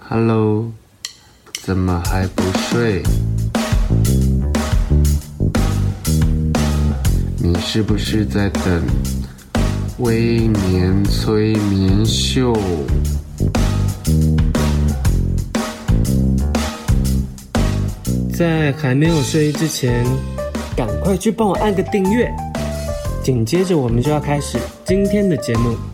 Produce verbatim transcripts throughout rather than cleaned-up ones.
Hello， 怎么还不睡？你是不是在等微眠催眠秀？ 在还没有睡之前，赶快去帮我按个订阅。紧接着我们就要开始今天的节目。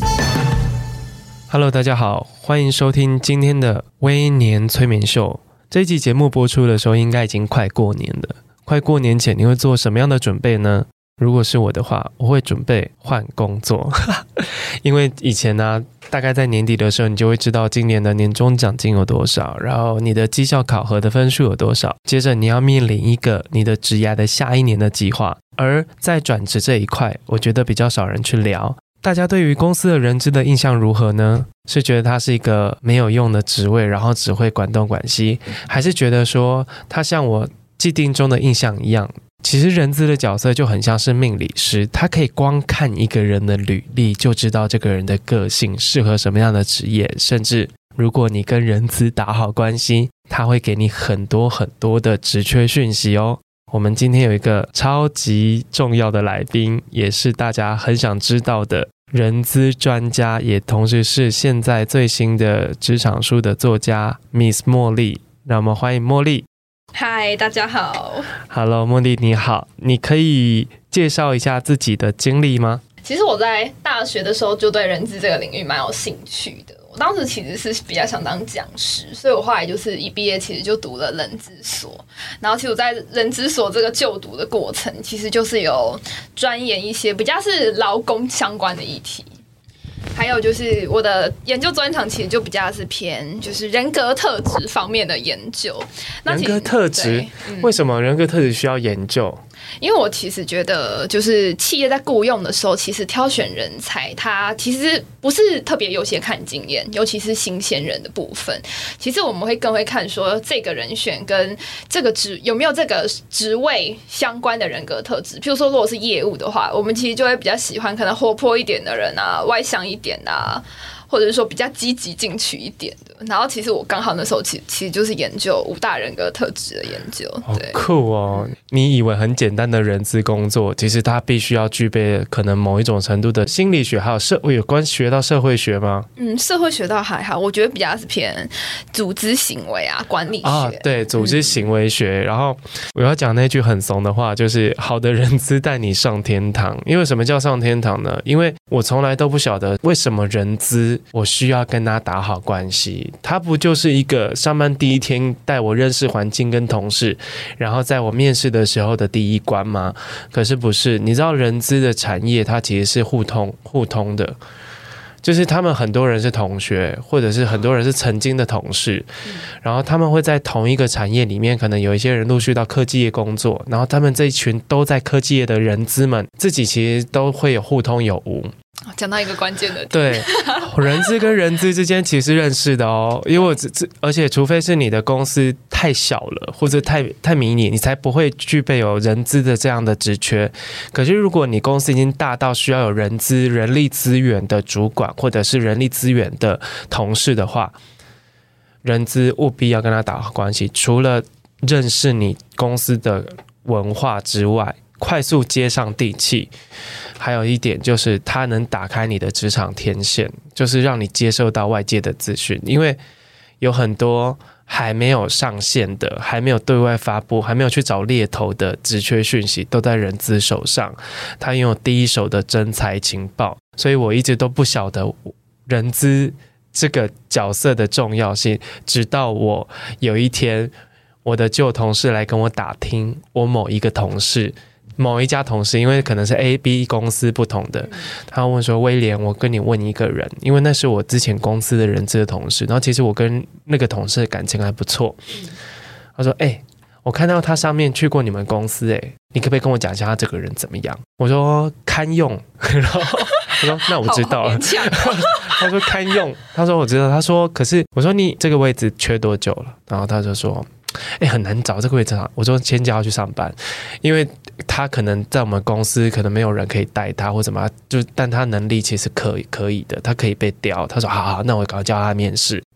Hello， 大家好，欢迎收听今天的微年催眠秀。这一集节目播出的时候，应该已经快过年了。快过年前，你会做什么样的准备呢？如果是我的话，我会准备换工作，因为以前呢、啊，大概在年底的时候，你就会知道今年的年终奖金有多少，然后你的绩效考核的分数有多少，接着你要面临一个你的职涯的下一年的计划。而在转职这一块，我觉得比较少人去聊。大家对于公司的人资的印象如何呢？是觉得它是一个没有用的职位，然后只会管东管西，还是觉得说它像我既定中的印象一样？其实人资的角色就很像是命理师，他可以光看一个人的履历就知道这个人的个性适合什么样的职业，甚至如果你跟人资打好关系，他会给你很多很多的职缺讯息哦。我们今天有一个超级重要的来宾，也是大家很想知道的人资专家，也同时是现在最新的职场书的作家 Miss 茉莉。让我们欢迎茉莉。 嗨，大家好。 Hello， 茉莉你好，你可以介绍一下自己的经历吗？ 其实我在大学的时候就对人资这个领域蛮有兴趣的。我当时其实是比较想当讲师，所以我后来就是一毕业其实就读了人资所。然后其实我在人资所这个就读的过程，其实就是有钻研一些比较是劳工相关的议题。还有就是我的研究专长其实就比较是偏就是人格特质方面的研究。那人格特质、嗯、为什么人格特质需要研究？ 因为我其实觉得就是企业在雇用的时候，其实挑选人才它其实不是特别优先看经验，尤其是新鲜人的部分，其实我们会更会看说这个人选跟这个职有没有这个职位相关的人格特质。譬如说如果是业务的话，我们其实就会比较喜欢可能活泼一点的人啊，外向一点啊，或者是说比较积极进取一点的。然后其实我刚好那时候其实其实就是研究五大人格特质的研究。 好酷哦！你以为很简单的人资工作，其实它必须要具备可能某一种程度的心理学，还有社有关学到社会学吗？ 嗯，社会学倒还好，我觉得比较是偏组织行为啊，管理学啊， 对，组织行为学。嗯、然后我要讲那句很怂的话，就是好的人资带你上天堂。因为什么叫上天堂呢？因为我从来都不晓得为什么人资我需要跟他打好关系。他不就是一个上班第一天带我认识环境跟同事，然后在我面试的时候的第一关吗？可是不是，你知道人资的产业它其实是互通互通的，就是他们很多人是同学，或者是很多人是曾经的同事，然后他们会在同一个产业里面，可能有一些人陆续到科技业工作，然后他们这一群都在科技业的人资们自己其实都会有互通有无。 讲到一个关键的点， 对，人资跟人资之间其实是认识的哦，因为我而且除非是你的公司太小了或者太太迷你，你才不会具备有人资的这样的职缺。可是如果你公司已经大到需要有人资人力资源的主管或者是人力资源的同事的话，人资务必要跟他打好关系，除了认识你公司的文化之外，快速接上地气，还有一点就是它能打开你的职场天线，就是让你接受到外界的资讯。因为有很多还没有上线的，还没有对外发布，还没有去找猎头的职缺讯息都在人资手上，他拥有第一手的真才情报。所以我一直都不晓得人资这个角色的重要性，直到我有一天我的旧同事来跟我打听我某一个同事某一家同事，因为可能是 A、B 公司不同的，他问说威廉，我跟你问一个人，因为那是我之前公司的人资的同事，然后其实我跟那个同事的感情还不错。他说哎、欸，我看到他上面去过你们公司，哎，你可不可以跟我讲一下他这个人怎么样？我说堪用，然后他说那我知道了。他说堪用，他说我知道，他说可是我说你这个位置缺多久了？然后他就说哎、欸，很难找这个位置。我说先叫他去上班，因为他可能在我们公司可能没有人可以带他或怎么，就但他能力其实可以可以的，他可以被调。他说好好，那我赶快叫他面试。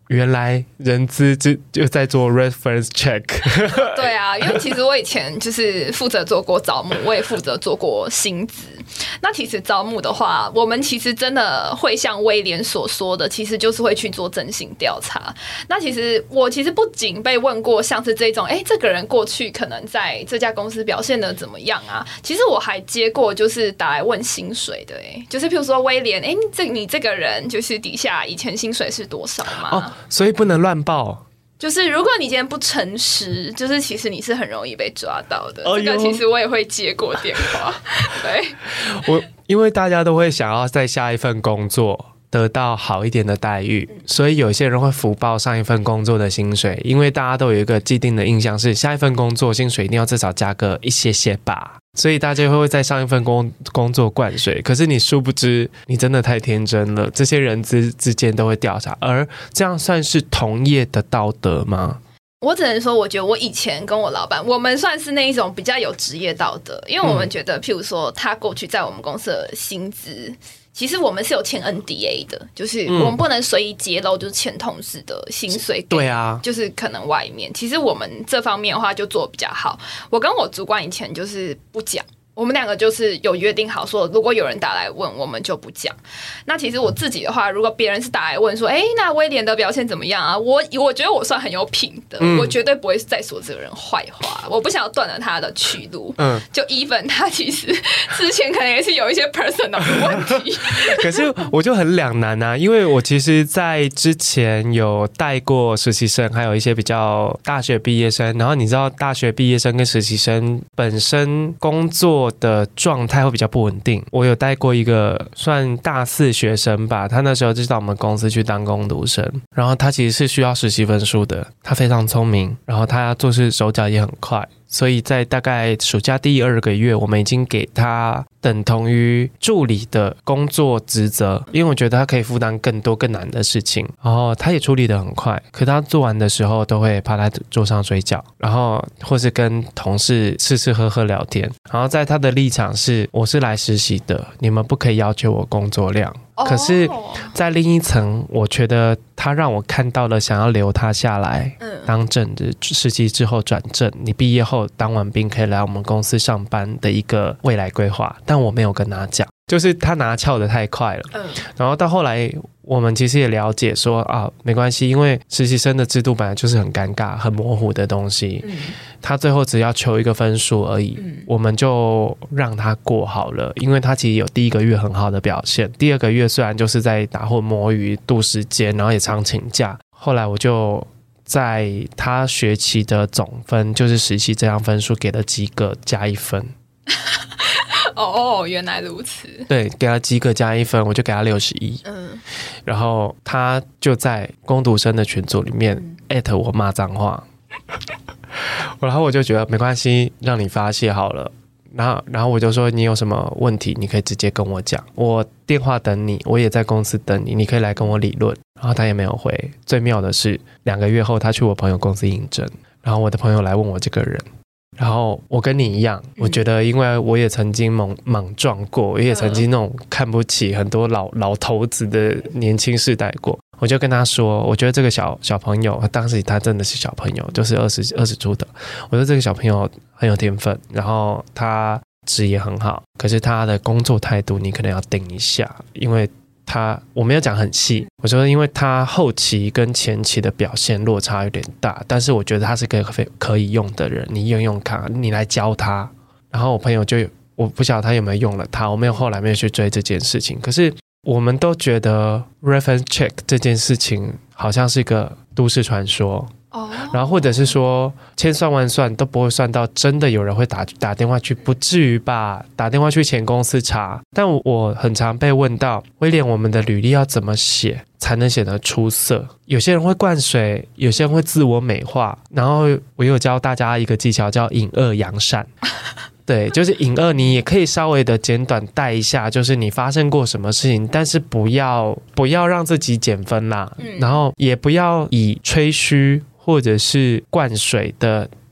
原来人资就就在做 reference check。 对啊，因为其实我以前就是负责做过招募，我也负责做过薪资。那其实招募的话，我们其实真的会像威廉所说的，其实就是会去做征信调查。那其实我其实不仅被问过像是这种，哎，这个人过去可能在这家公司表现的怎么样啊？其实我还接过就是打来问薪水的，哎，就是譬如说威廉，哎，这你这个人就是底下以前薪水是多少吗？ 哦，所以不能乱报。 就是如果你今天不诚实，就是其实你是很容易被抓到的。 哎、 这个其实我也会接过电话。对， 我因为大家都会想要在下一份工作得到好一点的待遇，所以有些人会福报上一份工作的薪水，因为大家都有一个既定的印象是下一份工作薪水一定要至少加个一些些吧，所以大家会在上一份工工作灌水。可是你殊不知你真的太天真了，这些人之之间都会调查，而这样算是同业的道德吗？ 我只能说我觉得我以前跟我老板我们算是那一种比较有职业道德，因为我们觉得譬如说他过去在我们公司的薪资，其实我们是有签 N D A 的，就是我们不能随意揭露就是前同事的薪水给， 对啊， 就是可能外面，其实我们这方面的话就做比较好。我跟我主管以前就是不讲，我们两个就是有约定好说，如果有人打来问我们就不讲。那其实我自己的话，如果别人是打来问说，哎，那威廉的表现怎么样啊，我我觉得我算很有品的、嗯、我绝对不会再说这个人坏话，我不想要断了他的去路。嗯，就 even 他其实之前可能也是有一些 personal 的问题可是我就很两难啊，因为我其实在之前有带过实习生，还有一些比较大学毕业生，然后你知道大学毕业生跟实习生本身工作的状态会比较不稳定。我有带过一个算大四学生吧，他那时候就到我们公司去当工读生，然后他其实是需要实习分数的，他非常聪明，然后他做事手脚也很快，所以在大概暑假第二个月，我们已经给他等同于助理的工作职责，因为我觉得他可以负担更多更难的事情，然后他也处理得很快，可他做完的时候都会趴在桌上睡觉，然后或是跟同事吃吃喝喝聊天，然后在他的立场是我是来实习的，你们不可以要求我工作量。可是在另一层我觉得他让我看到了想要留他下来当正职，实习之后转正，你毕业后当完兵可以来我们公司上班的一个未来规划，但我没有跟他讲，就是他拿翘的太快了。然后到后来我们其实也了解说啊，没关系，因为实习生的制度本来就是很尴尬很模糊的东西、嗯、他最后只要求一个分数而已、嗯、我们就让他过好了，因为他其实有第一个月很好的表现，第二个月虽然就是在打混摸鱼度时间，然后也常请假，后来我就在他学期的总分就是实习这样分数给了及格加一分哦，原来如此。 对，给他及格加一分，我就给他六十一。嗯，然后他就在工读生的群组里面艾特我骂脏话，然后我就觉得没关系，让你发泄好了。然后，然后我就说你有什么问题，你可以直接跟我讲，我电话等你，我也在公司等你，你可以来跟我理论。然后他也没有回。最妙的是，两个月后他去我朋友公司应征，然后我的朋友来问我这个人。然后我跟你一样，我觉得因为我也曾经莽莽撞过，我也曾经那种看不起很多老老头子的年轻世代过，我就跟他说，我觉得这个小小朋友，当时他真的是小朋友，就是二十二十出的，我说这个小朋友很有天分，然后他职业很好，可是他的工作态度你可能要盯一下，因为他我没有讲很细，我说因为他后期跟前期的表现落差有点大，但是我觉得他是个可以用的人，你用用看，你来教他。然后我朋友就我不晓得他有没有用了他，我没有后来没有去追这件事情，可是我们都觉得 reference check 这件事情好像是一个都市传说。Oh. 然后或者是说千算万算都不会算到真的有人会 打, 打电话去，不至于吧，打电话去前公司查。但我很常被问到，威廉我们的履历要怎么写才能显得出色，有些人会灌水，有些人会自我美化，然后我有教大家一个技巧叫隐恶扬善对，就是隐恶你也可以稍微的简短带一下，就是你发生过什么事情，但是不要不要让自己减分啦、嗯、然后也不要以吹嘘或者是灌水的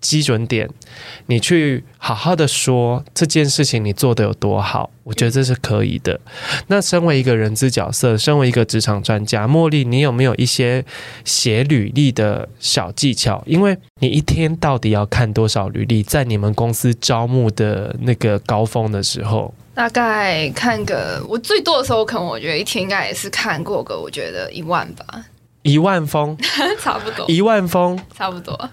基准点，你去好好的说这件事情你做的有多好，我觉得这是可以的。那身为一个人资角色，身为一个职场专家，茉莉，你有没有一些写履历的小技巧？因为你一天到底要看多少履历？在你们公司招募的那个高峰的时候， 大概看个，我最多的时候，可能我觉得一天应该也是看过个，我觉得一万吧。 一万封， 差不多。 一万封， 差不多。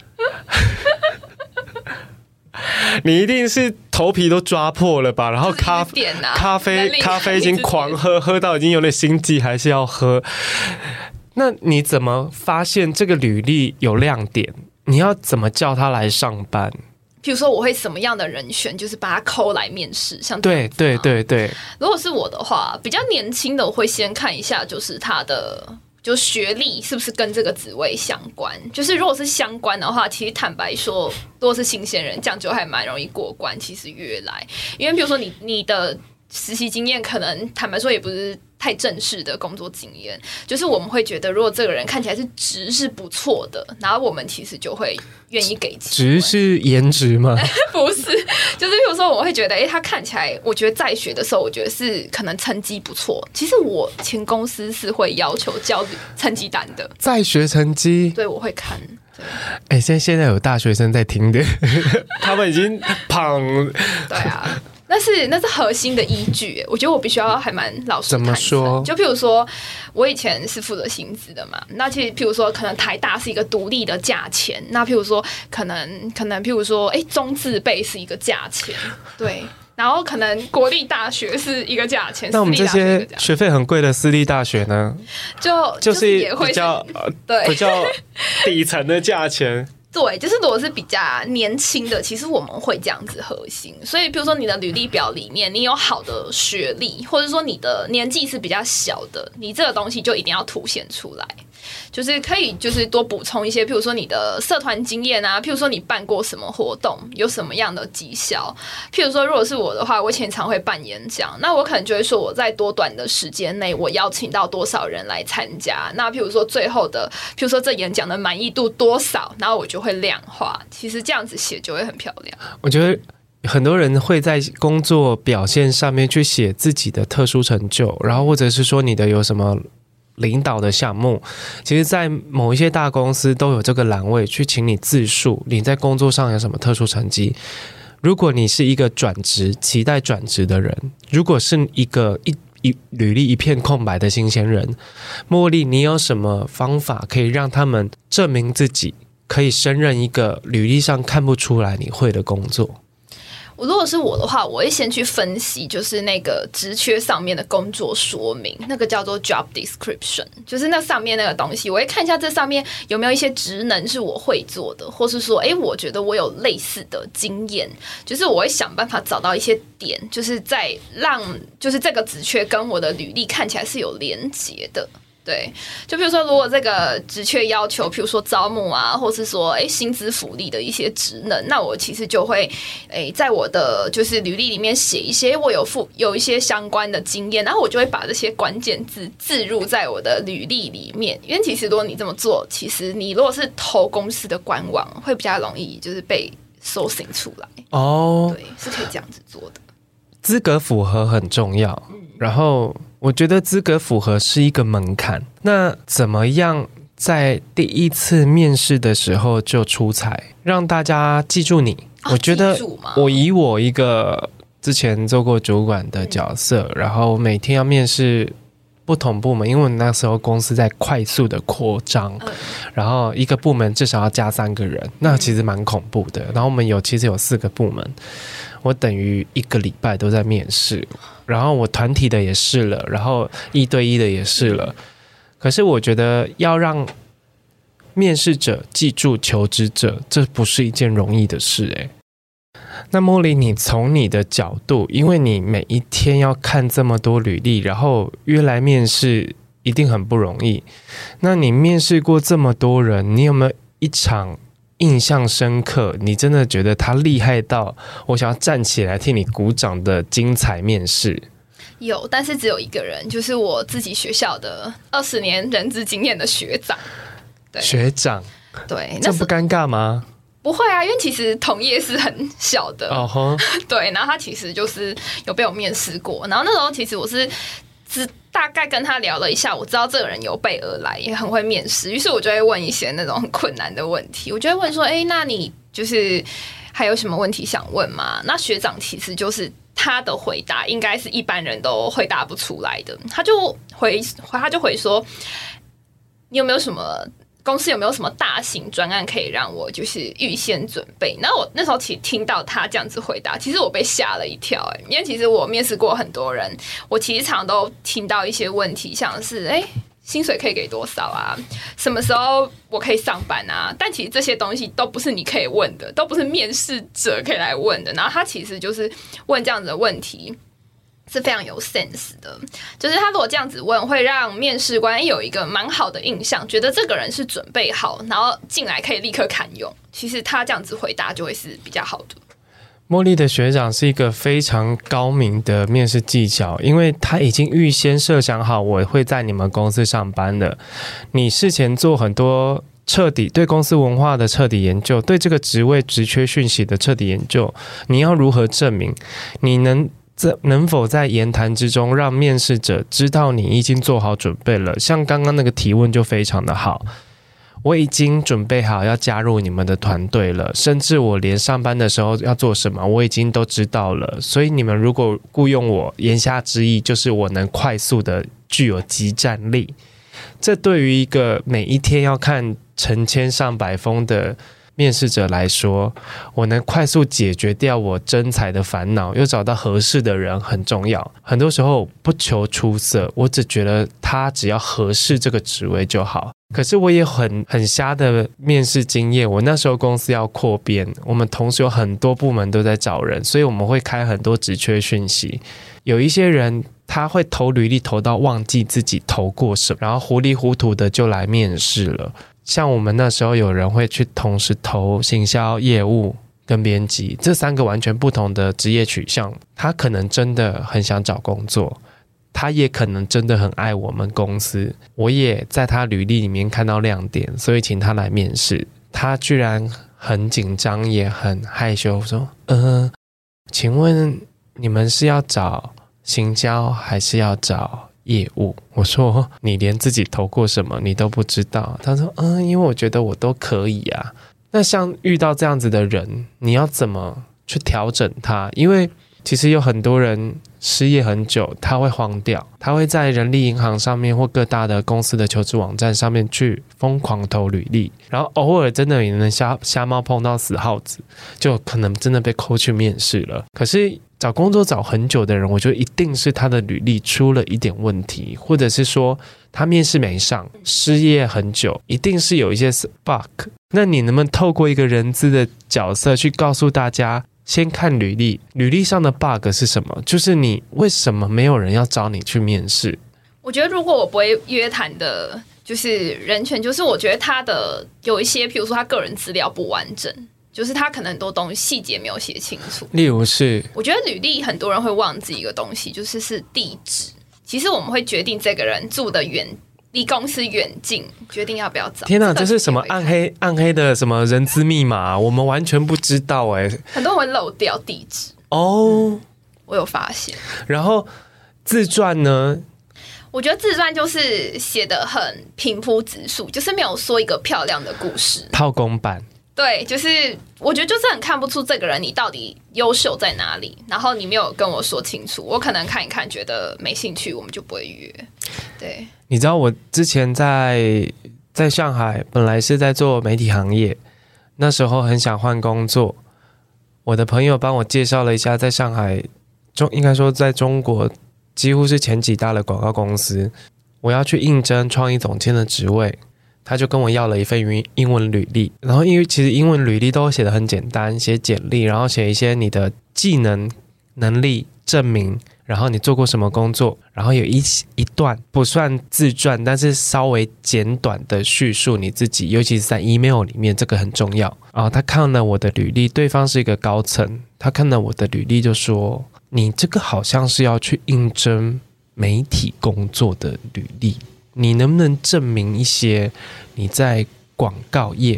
你一定是头皮都抓破了吧？然后咖啡、 啊、 咖啡、咖啡已经狂喝，喝到已经有点心悸，还是要喝。那你怎么发现这个履历有亮点？你要怎么叫他来上班？ 比如说，我会什么样的人选，就是把他抠来面试，像对对对对。 如果是我的话，比较年轻的，我会先看一下，就是他的。就学历是不是跟这个职位相关？就是如果是相关的话，其实坦白说，如果是新鲜人，这样就还蛮容易过关。其实越来，因为比如说你你的实习经验，可能坦白说也不是太正式的工作经验，就是我们会觉得，如果这个人看起来是值是不错的，然后我们其实就会愿意给机会。 值是颜值吗？ 不是，就是比如说我们会觉得，哎、欸，他看起来，我觉得在学的时候，我觉得是可能成绩不错。其实我前公司是会要求交成绩单的， 在学成绩， 对，我会看。 哎、欸，现在现在有大学生在听的，他们已经胖。 对啊。那是那是核心的依据，我觉得我必须要还蛮老实坦诚。 怎么说？ 就譬如说，我以前是负责薪资的嘛，那其实譬如说，可能台大是一个独立的价钱，那譬如说，可能可能譬如说，哎，中字辈是一个价钱，对。然后可能国立大学是一个价钱， 那我们这些学费很贵的私立大学呢， 就就是也会比较对比较底层的价钱。 对，就是如果是比较年轻的，其实我们会这样子核心。所以，比如说你的履历表里面，你有好的学历，或者说你的年纪是比较小的，你这个东西就一定要凸显出来。就是可以，就是多补充一些，譬如说你的社团经验啊，譬如说你办过什么活动，有什么样的绩效。譬如说，如果是我的话，我以前常会办演讲，那我可能就会说我在多短的时间内，我邀请到多少人来参加。那譬如说最后的，譬如说这演讲的满意度多少，然后我就会量化。其实这样子写就会很漂亮。 我觉得很多人会在工作表现上面去写自己的特殊成就，然后或者是说你的有什么领导的项目，其实在某一些大公司都有这个栏位去请你自述你在工作上有什么特殊成绩。如果你是一个转职期待转职的人，如果是一个一一履历一片空白的新鲜人，茉莉，你有什么方法可以让他们证明自己可以胜任一个履历上看不出来你会的工作？ 我如果是我的话，我会先去分析，就是那个职缺上面的工作说明，那个叫做 job description， 就是那上面那个东西，我会看一下这上面有没有一些职能是我会做的，或是说，哎，我觉得我有类似的经验，就是我会想办法找到一些点，就是在让就是这个职缺跟我的履历看起来是有连结的。对，就比如说，如果这个职缺要求，比如说招募啊，或是说哎薪资福利的一些职能，那我其实就会哎在我的就是履历里面写一些我有附有一些相关的经验，然后我就会把这些关键字置入在我的履历里面。因为其实如果你这么做，其实你如果是投公司的官网，会比较容易就是被搜寻出来。 哦， 对，是可以这样子做的。 资格符合很重要，然后我觉得资格符合是一个门槛。那怎么样在第一次面试的时候就出彩，让大家记住你？ 啊、 我觉得我以我一个之前做过主管的角色，嗯、然后每天要面试不同部门，因为我那时候公司在快速的扩张，嗯、然后一个部门至少要加三个人，那其实蛮恐怖的。然后我们有其实有四个部门。我等于一个礼拜都在面试，然后我团体的也试了，然后一对一的也试了。可是我觉得要让面试者记住求职者，这不是一件容易的事诶。那茉莉，你从你的角度，因为你每一天要看这么多履历，然后约来面试一定很不容易。那你面试过这么多人，你有没有一场印象深刻，你真的觉得他厉害到我想要站起来替你鼓掌的精彩面试？ 有，但是只有一个人，就是我自己学校的二十年人资经验的学长。对， 学长， 对， 这不尴尬吗？ 不会啊，因为其实同业是很小的，哦、 uh-huh. 对，然后他其实就是有被我面试过，然后那时候其实我是只大概跟他聊了一下，我知道这个人有备而来，也很会面试，于是我就会问一些那种很困难的问题，我就会问说，哎，那你就是还有什么问题想问吗？那学长其实就是他的回答应该是一般人都回答不出来的，他就回他就回说，你有没有什么？公司有没有什么大型专案可以让我就是预先准备？然后我那时候其实听到他这样子回答，其实我被吓了一跳、欸、因为其实我面试过很多人，我其实常都听到一些问题，像是哎、欸，薪水可以给多少啊？什么时候我可以上班啊？但其实这些东西都不是你可以问的，都不是面试者可以来问的。然后他其实就是问这样子的问题。是非常有 sense 的，就是他如果这样子问，会让面试官有一个蛮好的印象，觉得这个人是准备好，然后进来可以立刻堪用。其实他这样子回答就会是比较好的。 茉莉的学长是一个非常高明的面试技巧，因为他已经预先设想好我会在你们公司上班的，你事前做很多彻底对公司文化的彻底研究，对这个职位职缺讯息的彻底研究，你要如何证明你能能否在言谈之中让面试者知道你已经做好准备了？像刚刚那个提问就非常的好，我已经准备好要加入你们的团队了，甚至我连上班的时候要做什么我已经都知道了，所以你们如果雇用我，言下之意就是我能快速的具有即战力。这对于一个每一天要看成千上百封的面试者来说，我能快速解决掉我征才的烦恼，又找到合适的人很重要。很多时候不求出色，我只觉得他只要合适这个职位就好。可是我也很很瞎的面试经验，我那时候公司要扩编，我们同时有很多部门都在找人，所以我们会开很多职缺讯息。有一些人他会投履历投到忘记自己投过什么，然后糊里糊涂的就来面试了。像我们那时候有人会去同时投行销、业务跟编辑，这三个完全不同的职业取向，他可能真的很想找工作，他也可能真的很爱我们公司，我也在他履历里面看到亮点，所以请他来面试。他居然很紧张也很害羞说，呃，请问你们是要找行销还是要找业务？我说你连自己投过什么你都不知道。他说嗯，因为我觉得我都可以啊。那像遇到这样子的人，你要怎么去调整他？因为其实有很多人失业很久，他会荒掉，他会在人力银行上面或各大的公司的求职网站上面去疯狂投履历，然后偶尔真的也能瞎瞎猫碰到死耗子，就可能真的被扣去面试了。可是找工作找很久的人，我觉得一定是他的履历出了一点问题，或者是说他面试没上，失业很久，一定是有一些 bug。 那你能不能透过一个人资的角色去告诉大家，先看履历，履历上的 bug 是什么？就是你为什么没有人要找你去面试？ 我觉得如果我不会约谈的就是人权，就是我觉得他的有一些比如说他个人资料不完整，就是他可能很多东西细节没有写清楚。 例如是我觉得履历很多人会忘记一个东西，就是是地址。其实我们会决定这个人住的远离公司远近，决定要不要找。 天哪，这是什么暗黑暗黑的什么人资密码、啊、我们完全不知道哎、欸。 很多人会漏掉地址哦、嗯， 我有发现。 然后自传呢？ 我觉得自传就是写得很平铺直述，就是没有说一个漂亮的故事， 套公版。 对，就是我觉得就是很看不出这个人你到底优秀在哪里，然后你没有跟我说清楚，我可能看一看觉得没兴趣，我们就不会约。对， 你知道我之前在在上海本来是在做媒体行业，那时候很想换工作，我的朋友帮我介绍了一下在上海中应该说在中国几乎是前几大的广告公司，我要去应征创意总监的职位，他就跟我要了一份英文履历，然后因为其实英文履历都写得很简单，写简历，然后写一些你的技能能力证明，然后你做过什么工作，然后有一一段不算自传但是稍微简短的叙述你自己，尤其是在 email 里面，这个很重要。然后他看了我的履历，对方是一个高层，他看了我的履历就说，你这个好像是要去应征媒体工作的履历，你能不能证明一些你在广告业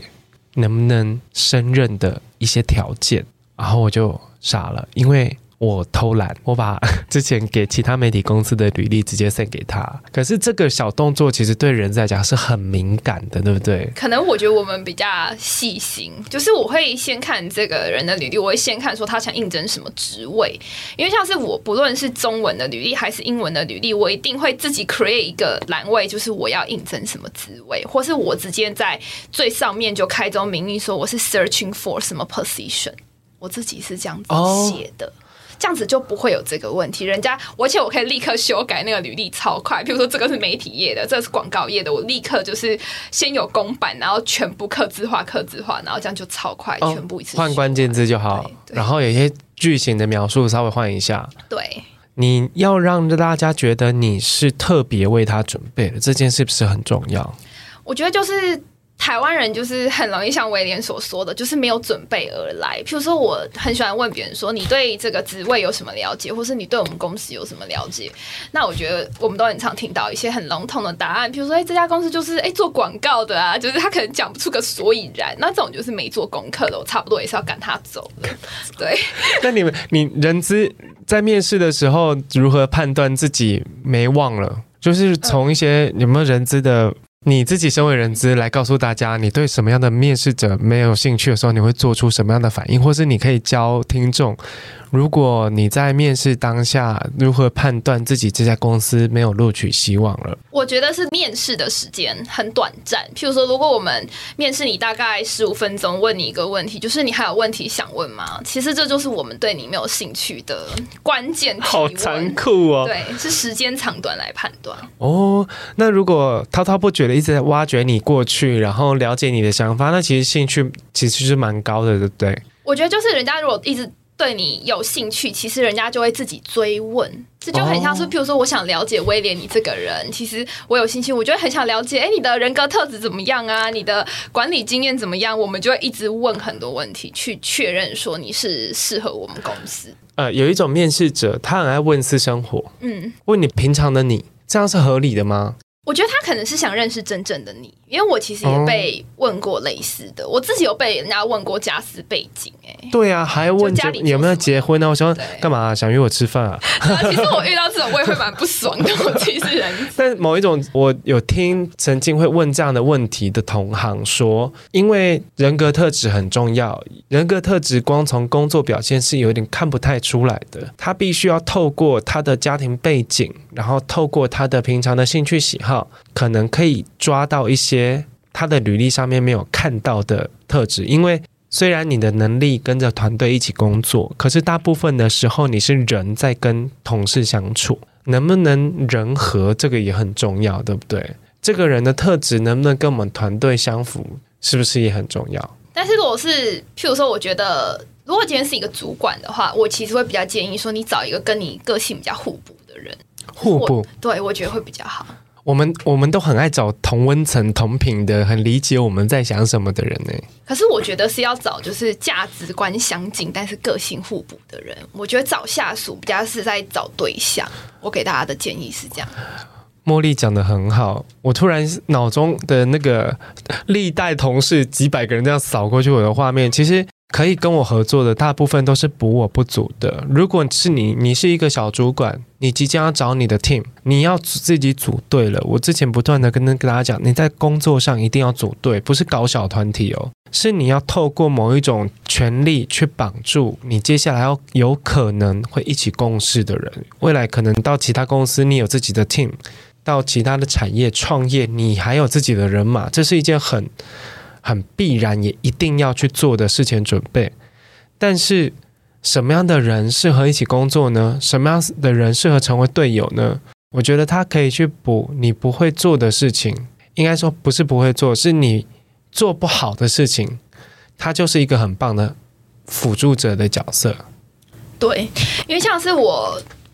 能不能胜任的一些条件，然后我就傻了，因为我偷懒，我把之前给其他媒体公司的履历直接 send 给他。可是这个小动作其实对人来讲是很敏感的，对不对？ 可能我觉得我们比较细心，就是我会先看这个人的履历，我会先看说他想应征什么职位。因为像是我不论是中文的履历还是英文的履历，我一定会自己 create 一个栏位，就是我要应征什么职位，或是我直接在最上面就开宗明义说我是 searching for 什么 position， 我自己是这样子写的。Oh.这样子就不会有这个问题，人家而且我可以立刻修改那个履历超快。比如说这个是媒体业的，这个是广告业的，我立刻就是先有公版，然后全部客制化、客制化，然后这样就超快，哦、全部一次换关键字就好，然后有些句型的描述稍微换一下。 对， 你要让大家觉得你是特别为他准备的，这件事不是很重要？ 我觉得就是。台湾人就是很容易像威廉所说的，就是没有准备而来。譬如说，我很喜欢问别人说：“你对这个职位有什么了解，或是你对我们公司有什么了解？”那我觉得我们都很常听到一些很笼统的答案，譬如说：“哎、欸，这家公司就是哎、欸、做广告的啊，就是他可能讲不出个所以然。”那这种就是没做功课的，我差不多也是要赶他走的。对。 那你们，你人资在面试的时候如何判断自己没忘了？就是从一些有没有人资的。你自己身为人资来告诉大家，你对什么样的面试者没有兴趣的时候，你会做出什么样的反应，或是你可以教听众，如果你在面试当下如何判断自己这家公司没有录取希望了？ 我觉得是面试的时间很短暂，譬如说如果我们面试你大概十五分钟，问你一个问题，就是你还有问题想问吗？其实这就是我们对你没有兴趣的关键提问。 好残酷哦。 对，是时间长短来判断。 哦，那如果滔滔不绝的一直在挖掘你过去，然后了解你的想法，那其实兴趣其实是蛮高的，对不对？ 我觉得就是人家如果一直对你有兴趣，其实人家就会自己追问，这就很像是，譬如说，我想了解威廉你这个人，其实我有兴趣，我就会很想了解，哎，你的人格特质怎么样啊？你的管理经验怎么样？我们就会一直问很多问题，去确认说你是适合我们公司。 呃，有一种面试者，他很爱问私生活， 嗯， 问你平常的你，这样是合理的吗？ 我觉得他可能是想认识真正的你，因为我其实也被问过类似的，我自己有被人家问过家世背景、欸，对啊，还问家里有没有结婚呢、啊？我想干嘛、啊？想约我吃饭啊？ 其实我遇到这种我也会蛮不爽的，我其实人。 但某一种，我有听曾经会问这样的问题的同行说，因为人格特质很重要，人格特质光从工作表现是有点看不太出来的，他必须要透过他的家庭背景，然后透过他的平常的兴趣喜好。可能可以抓到一些他的履历上面没有看到的特质，因为虽然你的能力跟着团队一起工作，可是大部分的时候你是人在跟同事相处，能不能人和这个也很重要，对不对？这个人的特质能不能跟我们团队相符，是不是也很重要？ 但是如果是譬如说我觉得如果今天是一个主管的话，我其实会比较建议说你找一个跟你个性比较互补的人。 互补， 对，我觉得会比较好。 我们我们都很爱找同温层同频的，很理解我们在想什么的人呢。 可是我觉得是要找就是价值观相近但是个性互补的人。我觉得找下属比较是在找对象。我给大家的建议是这样。 茉莉讲得很好，我突然脑中的那个历代同事几百个人这样扫过去我的画面，其实可以跟我合作的大部分都是补我不足的。如果是你，你是一个小主管，你即将要找你的 team， 你要自己组队了。我之前不断的跟跟大家讲，你在工作上一定要组队，不是搞小团体哦，是你要透过某一种权力去绑住你接下来要有可能会一起共事的人。未来可能到其他公司，你有自己的 team， 到其他的产业创业，你还有自己的人马，这是一件很很必然也一定要去做的事前准备。但是什么样的人适合一起工作呢？什么样的人适合成为队友呢？我觉得他可以去补你不会做的事情，应该说不是不会做，是你做不好的事情，他就是一个很棒的辅助者的角色。 对，因为像是我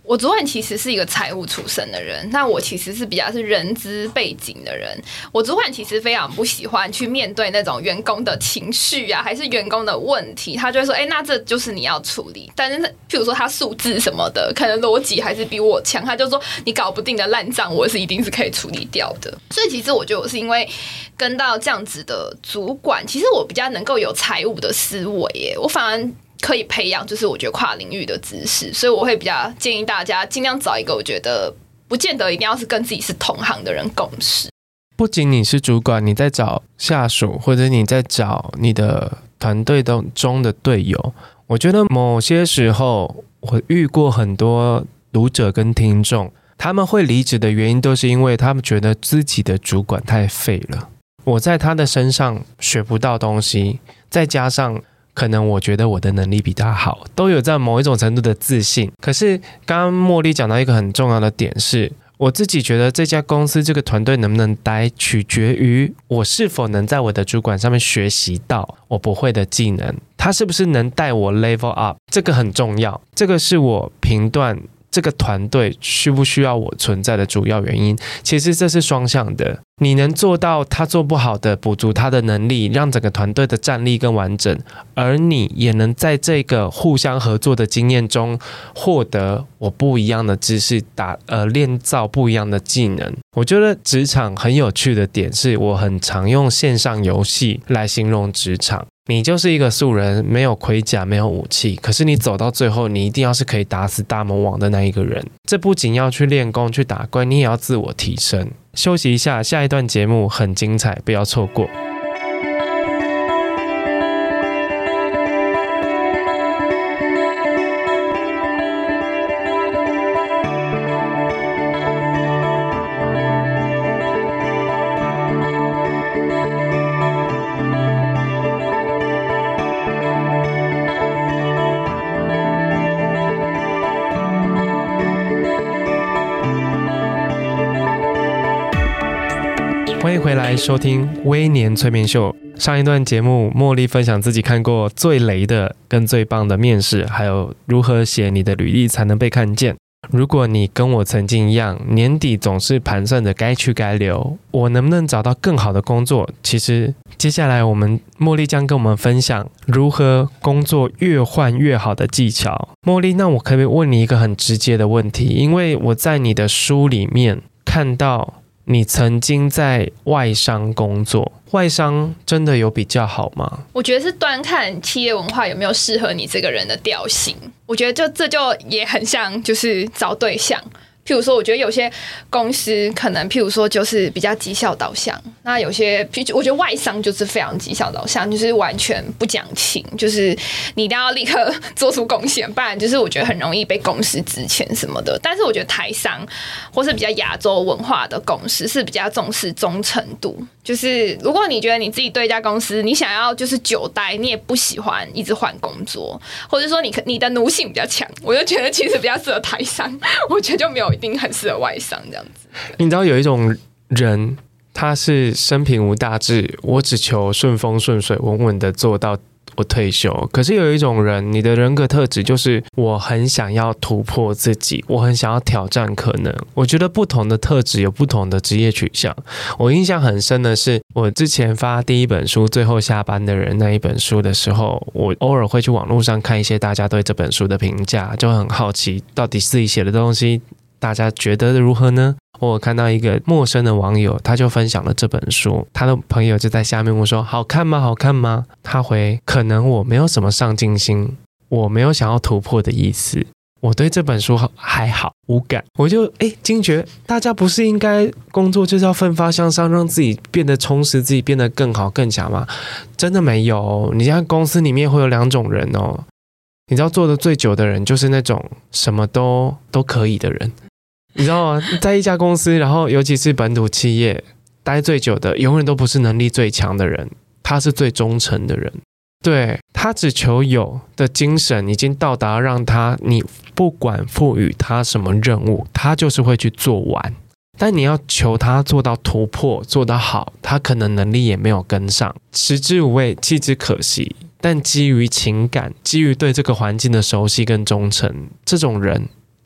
我主管其实是一个财务出身的人，那我其实是比较是人资背景的人。我主管其实非常不喜欢去面对那种员工的情绪啊，还是员工的问题，他就会说：“哎、欸，那这就是你要处理。”但是，譬如说他数字什么的，可能逻辑还是比我强，他就说：“你搞不定的烂账，我是一定是可以处理掉的。”所以，其实我觉得我是因为跟到这样子的主管，其实我比较能够有财务的思维耶，我反而可以培养，就是我觉得跨领域的知识，所以我会比较建议大家尽量找一个我觉得不见得一定要是跟自己是同行的人共事。 不仅你是主管，你在找下属，或者你在找你的团队中的队友，我觉得某些时候我遇过很多读者跟听众，他们会离职的原因都是因为他们觉得自己的主管太废了，我在他的身上学不到东西，再加上可能我觉得我的能力比他好，都有在某一种程度的自信。可是刚刚茉莉讲到一个很重要的点是，我自己觉得这家公司这个团队能不能待，取决于我是否能在我的主管上面学习到我不会的技能，他是不是能带我 level up， 这个很重要，这个是我评断这个团队需不需要我存在的主要原因。其实这是双向的，你能做到他做不好的补足他的能力，让整个团队的战力更完整，而你也能在这个互相合作的经验中获得我不一样的知识，打呃练造不一样的技能。我觉得职场很有趣的点是，我很常用线上游戏来形容职场。你就是一个素人，没有盔甲，没有武器，可是你走到最后，你一定要是可以打死大魔王的那一个人。这不仅要去练功去打怪，你也要自我提升。休息一下，下一段节目很精彩，不要错过。欢迎回来收听微年催眠秀。上一段节目，茉莉分享自己看过最雷的跟最棒的面试，还有如何写你的履历才能被看见。如果你跟我曾经一样，年底总是盘算着该去该留，我能不能找到更好的工作？其实接下来我们茉莉将跟我们分享如何工作越换越好的技巧。茉莉，那我可不可以问你一个很直接的问题？因为我在你的书里面看到你曾经在外商工作，外商真的有比较好吗？ 我觉得是端看企业文化有没有适合你这个人的调性。我觉得就这就也很像就是找对象。譬如说，我觉得有些公司可能，譬如说就是比较绩效导向，那有些我觉得外商就是非常绩效导向，就是完全不讲情，就是你一定要立刻做出贡献，不然就是我觉得很容易被公司资遣什么的。但是我觉得台商或是比较亚洲文化的公司是比较重视忠诚度，就是如果你觉得你自己对一家公司你想要就是久待，你也不喜欢一直换工作，或者说你你的奴性比较强，我就觉得其实比较适合台商，我觉得就没有一定很适合外商这样子。 你知道有一种人，他是生平无大志，我只求顺风顺水，稳稳的做到我退休。可是有一种人，你的人格特质就是我很想要突破自己，我很想要挑战可能。我觉得不同的特质有不同的职业取向。我印象很深的是，我之前发第一本书《最后下班的人》那一本书的时候，我偶尔会去网络上看一些大家对这本书的评价，就很好奇到底自己写的东西大家觉得如何呢？我有看到一个陌生的网友，他就分享了这本书，他的朋友就在下面问说好看吗好看吗？他回可能我没有什么上进心，我没有想要突破的意思，我对这本书还好无感。我就哎惊觉，大家不是应该工作就是要奋发向上，让自己变得充实，自己变得更好更强吗？真的没有。你像公司里面会有两种人哦，你知道做的最久的人就是那种什么都都可以的人，你知道吗？在一家公司，然后尤其是本土企业待最久的永远都不是能力最强的人，他是最忠诚的人。对，他只求有的精神已经到达让他，你不管赋予他什么任务，他就是会去做完。但你要求他做到突破做得好，他可能能力也没有跟上，食之无味弃之可惜。但基于情感，基于对这个环境的熟悉跟忠诚，这种人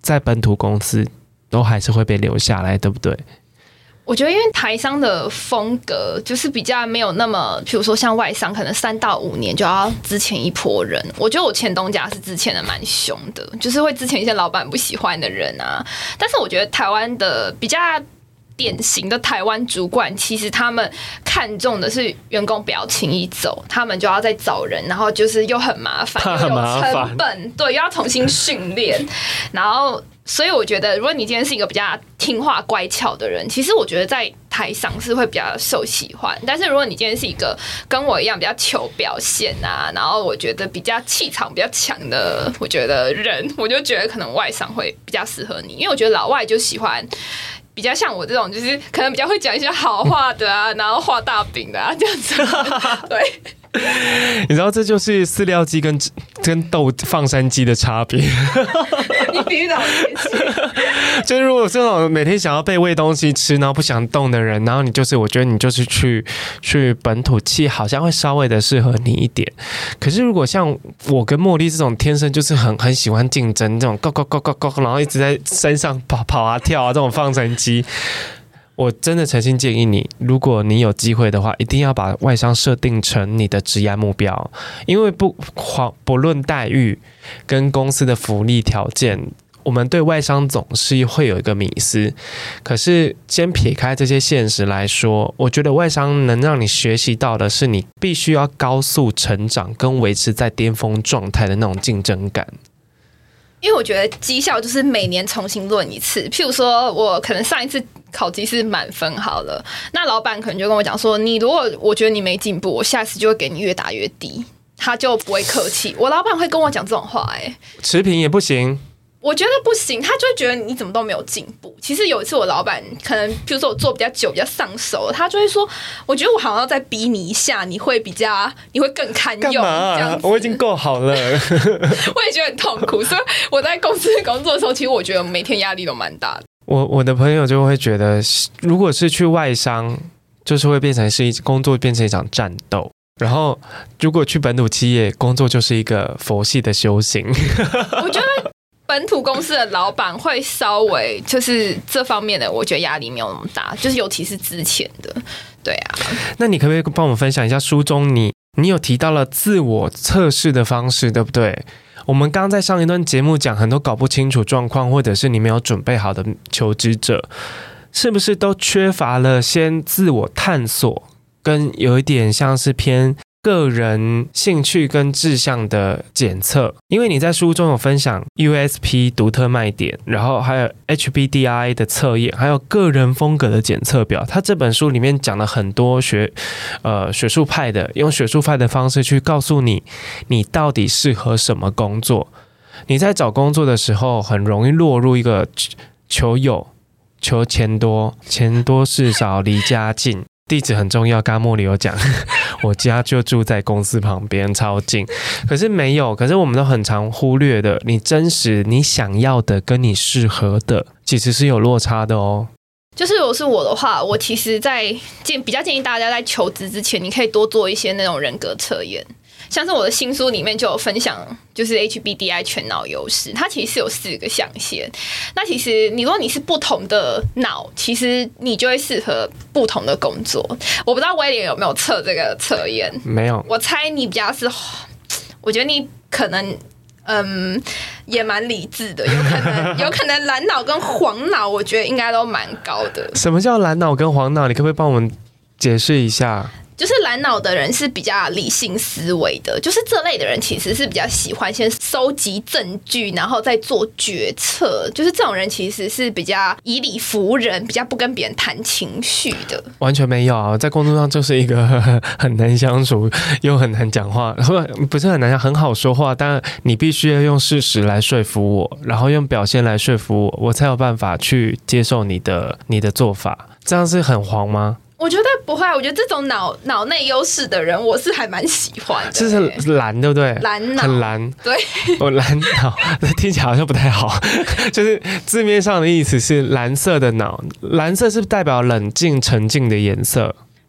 在本土公司都还是会被留下来，对不对？ 我觉得因为台商的风格就是比较没有那么，比如说像外商可能三到五年就要之前一波人。我觉得我前东家是之前的蛮凶的，就是会之前一些老板不喜欢的人啊。但是我觉得台湾的比较典型的台湾主管，其实他们看重的是员工不要轻易走，他们就要再找人，然后就是又很麻烦，又有成本，对，又要重新训练，然后。所以我觉得，如果你今天是一个比较听话乖巧的人，其实我觉得在台上是会比较受喜欢。但是如果你今天是一个跟我一样比较求表现啊，然后我觉得比较气场比较强的，我觉得人，我就觉得可能外商会比较适合你，因为我觉得老外就喜欢。比较像我这种，就是可能比较会讲一些好话的啊，然后画大饼的啊，这样子。对， 你知道这就是饲料鸡跟跟豆放山鸡的差别。 你比喻的好贴切。 就是如果这种每天想要被喂东西吃，然后不想动的人，然后你就是我觉得你就是去去本土企，好像会稍微的适合你一点。可是如果像我跟茉莉这种天生就是很很喜欢竞争，这种高高高高高，然后一直在山上跑跑啊跳啊这种放山鸡。我真的诚心建议你，如果你有机会的话，一定要把外商设定成你的职业目标，因为不不论待遇跟公司的福利条件，我们对外商总是会有一个迷思。可是先撇开这些现实来说，我觉得外商能让你学习到的是，你必须要高速成长跟维持在巅峰状态的那种竞争感。 因为我觉得绩效就是每年重新论一次，譬如说我可能上一次考绩是满分好了，那老板可能就跟我讲说，你如果我觉得你没进步，我下次就会给你越打越低，他就不会客气。我老板会跟我讲这种话、欸，哎， 持平也不行。 我觉得不行，他就会觉得你怎么都没有进步。其实有一次我老板可能，比如说我做比较久、比较上手，他就会说，我觉得我好像要再逼你一下，你会比较，你会更堪用。 干嘛、啊？这样子我已经够好了。 我也觉得很痛苦，所以我在公司工作的时候，其实我觉得每天压力都蛮大的。 我我的朋友就会觉得，如果是去外商，就是会变成是一工作变成一场战斗。然后，如果去本土企业，工作就是一个佛系的修行。 我觉得。本土公司的老板会稍微就是这方面的，我觉得压力没有那么大，就是尤其是之前的，对啊。 那你可不可以帮我们分享一下书中你你有提到了自我测试的方式，对不对？我们刚刚在上一段节目讲很多搞不清楚状况，或者是你没有准备好的求职者，是不是都缺乏了先自我探索，跟有一点像是偏个人兴趣跟志向的检测？因为你在书中有分享 U S P 独特卖点，然后还有 H B D R I 的测验，还有个人风格的检测表。他这本书里面讲了很多学呃学术派的，用学术派的方式去告诉你你到底适合什么工作。你在找工作的时候很容易落入一个求有求钱多，钱多事少离家近，地址很重要，刚刚茉莉有讲，我家就住在公司旁边，超近。可是没有，可是我们都很常忽略的，你真实你想要的跟你适合的，其实是有落差的哦。 就是如果是我的话，我其实在建比较建议大家在求职之前，你可以多做一些那种人格测验。像是我的新书里面就有分享，就是 H B D I 全脑优势，它其实是有四个象限。那其实你如果你是不同的脑，其实你就会适合不同的工作。我不知道威廉有没有测这个测验？ 没有。 我猜你比较是，我觉得你可能嗯也蛮理智的，有可能有可能蓝脑跟黄脑，我觉得应该都蛮高的。 什么叫蓝脑跟黄脑？你可不可以帮我们解释一下？ 就是蓝脑的人是比较理性思维的，就是这类的人其实是比较喜欢先收集证据，然后再做决策。就是这种人其实是比较以理服人，比较不跟别人谈情绪的。 完全没有啊，在工作上就是一个很难相处又很难讲话，不是很难讲，很好说话，但你必须要用事实来说服我，然后用表现来说服我，我才有办法去接受你的你的做法。这样是很黄吗？ 我觉得不会，我觉得这种脑脑内优势的人，我是还蛮喜欢的。 这是蓝，对不对？ 蓝脑， 很蓝。 对， 我蓝脑，听起来好像不太好。就是字面上的意思是蓝色的脑，蓝色是代表冷静沉静的颜色。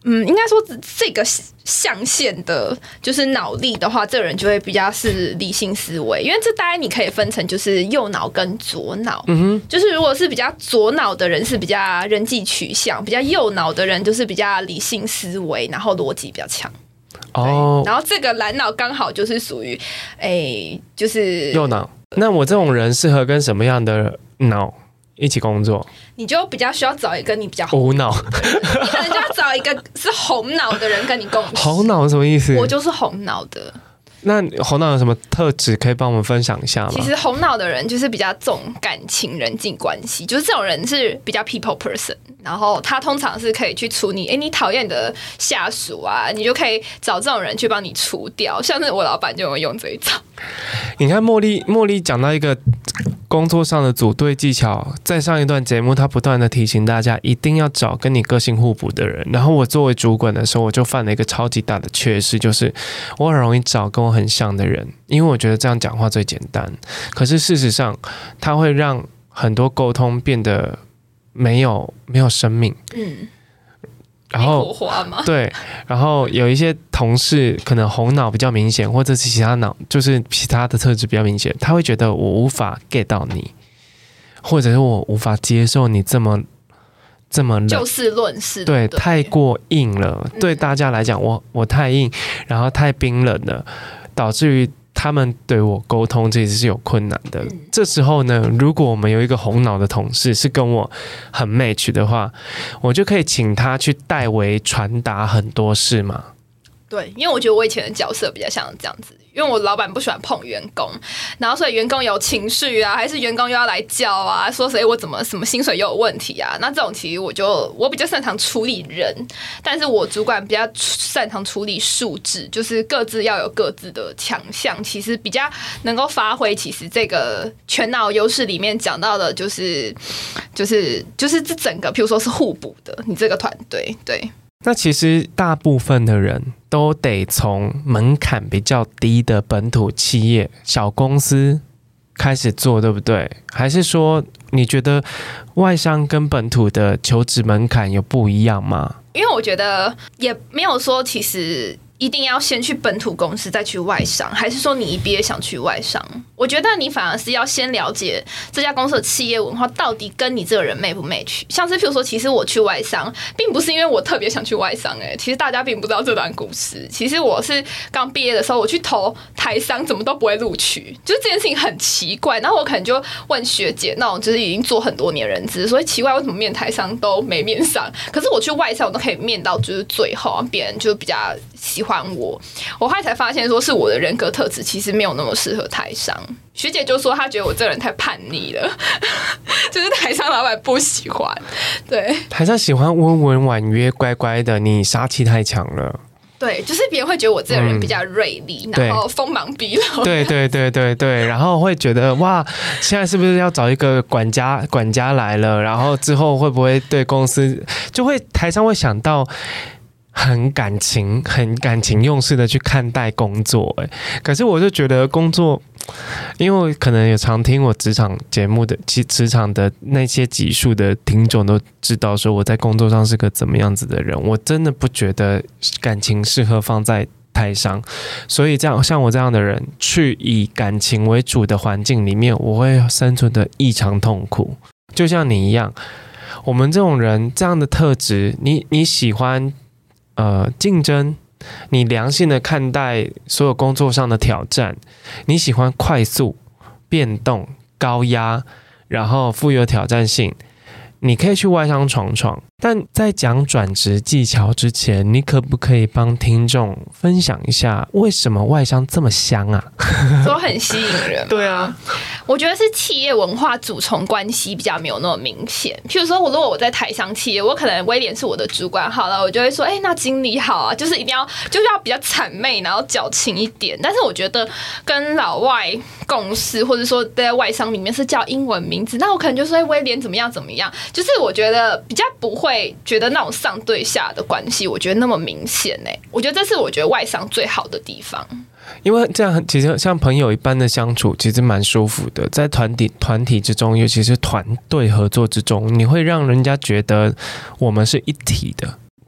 嗯，应该说这个象限的，就是脑力的话，这个人就会比较是理性思维，因为这大概你可以分成就是右脑跟左脑。嗯哼，就是如果是比较左脑的人是比较人际取向，比较右脑的人就是比较理性思维，然后逻辑比较强。哦，然后这个蓝脑刚好就是属于，哎，就是右脑。那我这种人适合跟什么样的脑一起工作？ 你就比较需要找一个你比较无脑， 你可能就要找一个是红脑的人跟你共事。 红脑什么意思？ 我就是红脑的。 那红脑有什么特质可以帮我们分享一下吗？ 其实红脑的人就是比较重感情人际关系，就是这种人是比较 people person， 然后他通常是可以去处理，哎，你讨厌的下属啊，你就可以找这种人去帮你除掉。像是我老板就有用这一招。 你看茉莉，茉莉讲到一个工作上的组队技巧，在上一段节目他不断的提醒大家一定要找跟你个性互补的人，然后我作为主管的时候我就犯了一个超级大的缺失，就是我很容易找跟我很像的人，因为我觉得这样讲话最简单，可是事实上它会让很多沟通变得没有没有生命。嗯，然后火花吗？ 对，然后有一些同事可能红脑比较明显，或者是其他脑就是其他的特质比较明显，他会觉得我无法 get 到你，或者是我无法接受你这么这么冷， 就事论事， 对，太过硬了，嗯、对大家来讲，我我太硬，然后太冰冷了，导致于他们对我沟通其实是有困难的。嗯、这时候呢，如果我们有一个红脑的同事是跟我很 match 的话，我就可以请他去代为传达很多事嘛。 对，因为我觉得我以前的角色比较像这样子，因为我老板不喜欢碰员工，然后所以员工有情绪啊，还是员工又要来叫啊，说谁我怎么什么薪水又有问题啊，那这种其实我就我比较擅长处理人，但是我主管比较擅长处理数字，就是各自要有各自的强项，其实比较能够发挥其实这个全脑优势里面讲到的就是就是就是这整个譬如说是互补的，你这个团队对。 那其实大部分的人都得从门槛比较低的本土企业、小公司开始做，对不对？还是说你觉得外商跟本土的求职门槛有不一样吗？ 因为我觉得也没有说其实一定要先去本土公司再去外商，还是说你一毕业想去外商？我觉得你反而是要先了解这家公司的企业文化到底跟你这个人 match 不 match。像是譬如说，其实我去外商，并不是因为我特别想去外商、欸，哎，其实大家并不知道这段故事。其实我是刚毕业的时候，我去投台商，怎么都不会录取，就是这件事情很奇怪。然后我可能就问学姐，那种就是已经做很多年人资，所以奇怪为什么面台商都没面上，可是我去外商我都可以面到就是最后，别人就比较喜欢我。我后来才发现，说是我的人格特质其实没有那么适合台商。学姐就说她觉得我这个人太叛逆了，就是台商老板不喜欢。对， 台商喜欢温文婉约、乖乖的，你杀气太强了。 对，就是别人会觉得我这个人比较锐利，嗯、然后锋芒毕露。 对对对对对，然后会觉得哇，现在是不是要找一个管家？管家来了，然后之后会不会对公司就会台商会想到。很感情、很感情用事的去看待工作，哎，可是我就觉得工作，因为可能有常听我职场节目的、职场的那些集数的听众都知道，说我在工作上是个怎么样子的人。我真的不觉得感情适合放在台商，所以这样像我这样的人，去以感情为主的环境里面，我会生存的异常痛苦。就像你一样，我们这种人这样的特质，你你喜欢。呃，竞争，你良性的看待所有工作上的挑战，你喜欢快速、变动、高压，然后富有挑战性，你可以去外商闯闯。但在讲转职技巧之前，你可不可以帮听众分享一下，为什么外商这么香啊？ 都很吸引人。 对啊， 我觉得是企业文化主从关系比较没有那么明显。譬如说，我如果我在台商企业，我可能威廉是我的主管，好了，我就会说，哎、欸，那经理好啊，就是一定要就是要比较谄媚，然后矫情一点。但是我觉得跟老外共事，或者说在外商里面是叫英文名字，那我可能就说，哎、欸，威廉怎么样怎么样，就是我觉得比较不会。觉得那种上对下的关系，我觉得那么明显哎、欸，我觉得这是我觉得外商最好的地方。 因为这样其实像朋友一般的相处，其实蛮舒服的。在团体团体之中，尤其是团队合作之中，你会让人家觉得我们是一体的。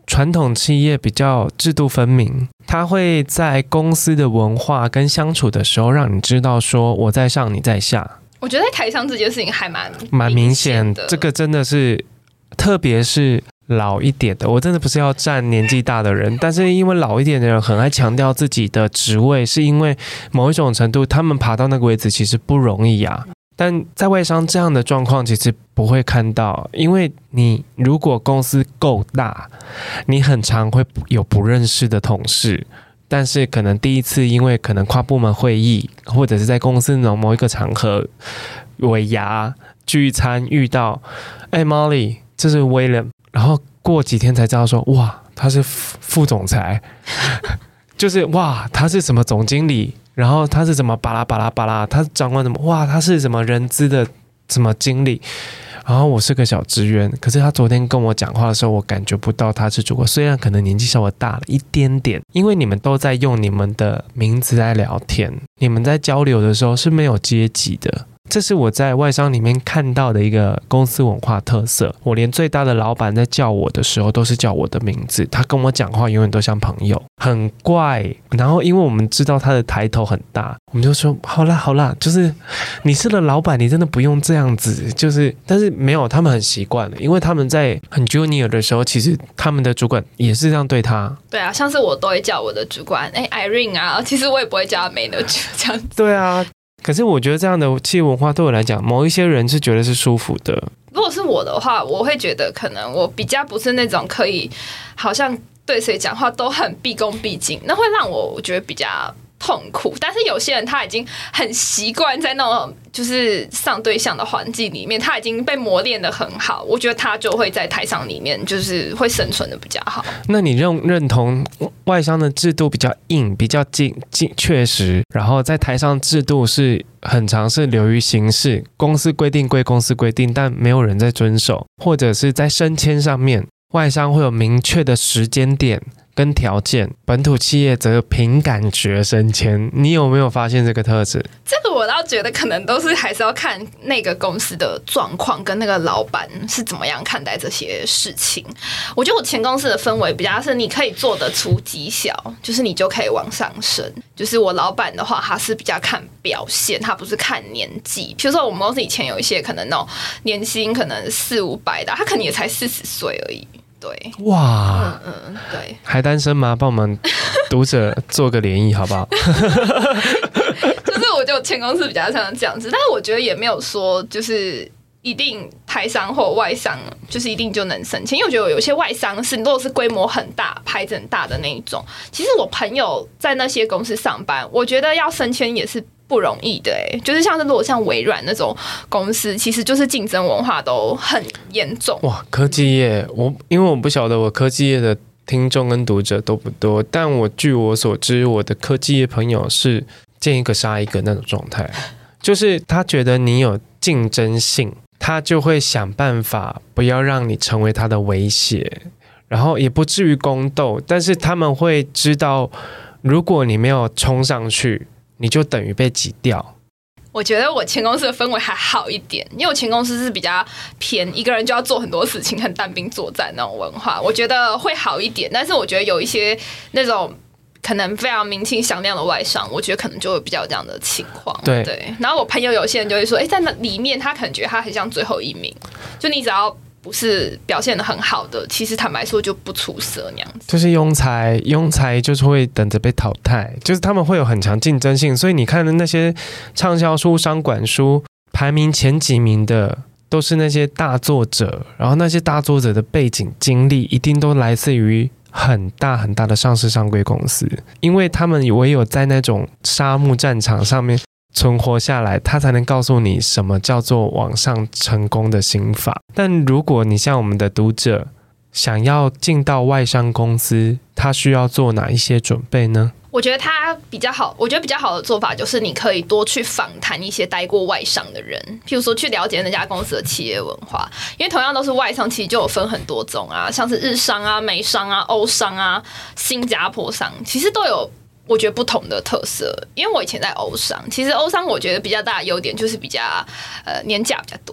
传统企业比较制度分明，它会在公司的文化跟相处的时候让你知道说我在上你在下。 我觉得在台上这件事情还蛮蛮明显的，这个真的是特别是老一点的，我真的不是要站年纪大的人，但是因为老一点的人很爱强调自己的职位，是因为某一种程度他们爬到那个位置其实不容易啊。但在外商这样的状况其实不会看到，因为你如果公司够大，你很常会有不认识的同事，但是可能第一次因为可能跨部门会议，或者是在公司的某一个场合尾牙聚餐遇到，哎 Molly 这是 William， 然后过几天才知道说哇他是副总裁就是哇他是什么总经理，然后他是什么巴拉巴拉巴拉，他掌管什么，哇他是什么人资的什么经理，然后我是个小职员，可是他昨天跟我讲话的时候我感觉不到他是主管，虽然可能年纪稍微大了一点点，因为你们都在用你们的名字来聊天，你们在交流的时候是没有阶级的，这是我在外商里面看到的一个公司文化特色。我连最大的老板在叫我的时候都是叫我的名字，他跟我讲话永远都像朋友，很怪。然后因为我们知道他的抬头很大，我们就说好啦好啦，就是你是了老板你真的不用这样子，就是但是没有，他们很习惯了，因为他们在很 junior 的时候其实他们的主管也是这样对他。 对啊，像是我都会叫我的主管哎 Irene 啊，其实我也不会叫他 Manager 这样子。 对啊，可是我觉得这样的企业文化对我来讲，某一些人是觉得是舒服的。 如果是我的话，我会觉得可能我比较不是那种可以好像对谁讲话都很毕恭毕敬，那会让我我觉得比较痛苦。但是有些人他已经很习惯在那种就是上对象的环境里面，他已经被磨练得很好，我觉得他就会在台上里面就是会生存的比较好。 那你认认同外商的制度比较硬，比较精精确实，然后在台上制度是很常是流于形式，公司规定归公司规定，但没有人在遵守，或者是在升迁上面，外商会有明确的时间点跟条件，本土企业则凭感觉升迁。你有没有发现这个特质？ 这个我倒觉得可能都是还是要看那个公司的状况跟那个老板是怎么样看待这些事情。我觉得我前公司的氛围比较是你可以做得出绩效，就是你就可以往上升。就是我老板的话他是比较看表现，他不是看年纪。比如说我们公司以前有一些可能那种年薪可能四五百的，他可能也才四十岁而已。对， 哇， 嗯嗯，对， 还单身吗？帮我们读者做个联谊好不好？ 就是我觉得前公司比较像这样子，但是我觉得也没有说就是一定台商或外商就是一定就能升迁，因为我觉得有些外商是如果是规模很大、牌子很大的那一种，其实我朋友在那些公司上班，我觉得要升迁也是不容易的、欸、就是像是如果像微软那种公司，其实就是竞争文化都很严重。 哇，科技业，我因为我不晓得我科技业的听众跟读者多不多，但我据我所知，我的科技业朋友是见一个杀一个那种状态，就是他觉得你有竞争性，他就会想办法不要让你成为他的威胁，然后也不至于宫斗，但是他们会知道，如果你没有冲上去，你就等于被挤掉。 我觉得我前公司的氛围还好一点，因为我前公司是比较偏一个人就要做很多事情，很单兵作战那种文化，我觉得会好一点。但是我觉得有一些那种可能非常名气响亮的外商，我觉得可能就会比较有这样的情况。 对, 对，然后我朋友有些人就会说，哎，在那里面他可能觉得他很像最后一名，就你只要不是表现得很好的，其实坦白说就不出色那样子。 就是庸才，庸才就是会等着被淘汰，就是他们会有很强竞争性，所以你看的那些畅销书、商管书排名前几名的都是那些大作者，然后那些大作者的背景经历一定都来自于很大很大的上市上柜公司，因为他们唯有在那种沙漠战场上面存活下来，他才能告诉你什么叫做往上成功的心法。但如果你像我们的读者想要进到外商公司，他需要做哪一些准备呢？ 我觉得他比较好，我觉得比较好的做法就是你可以多去访谈一些待过外商的人，譬如说去了解那家公司的企业文化，因为同样都是外商，其实就有分很多种啊，像是日商啊、美商啊、欧商啊、新加坡商，其实都有我觉得不同的特色。因为我以前在欧商，其实欧商我觉得比较大的优点就是比较呃年假比较多，